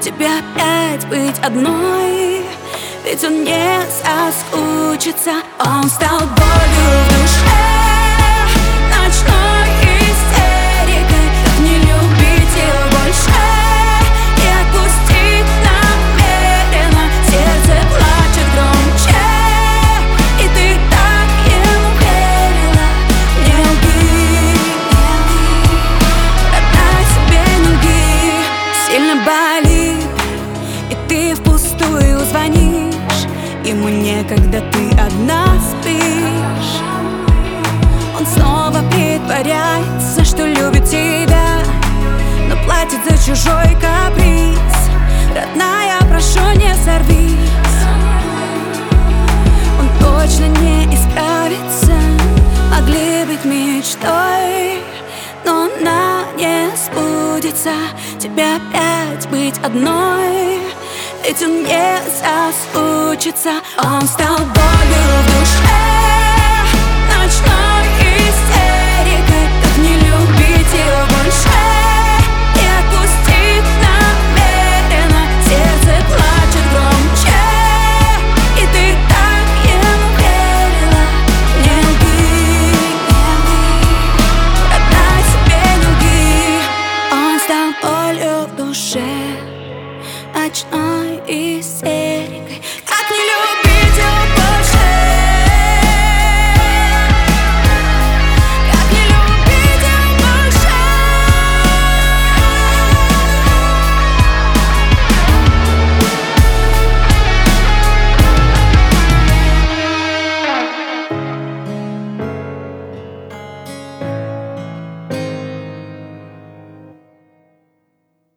тебе опять быть одной. Ведь он не соскучится, он стал болью в душе, ночной истерикой. Как не любить его больше и отпустить намеренно? Сердце плачет громче, и ты так ему верила. Не лги, родная, себе не лги. Сильно болит, и ты впустую звонишь ему некогда, ты одна спишь. Он снова притворяется, что любит тебя, но платит за чужой каприз. Родная, прошу, не сорвись. Он точно не исправится. Могли быть мечтой, но она не сбудется. Тебе опять быть одной, ведь он не соскучится. Он стал болью в душе, ночной истерикой. Как не любить его больше и отпустить намеренно? Сердце плачет громче, и ты так ему верила. Не лги, родная, себе не лги. Он стал болью в душе, ночной истерикой.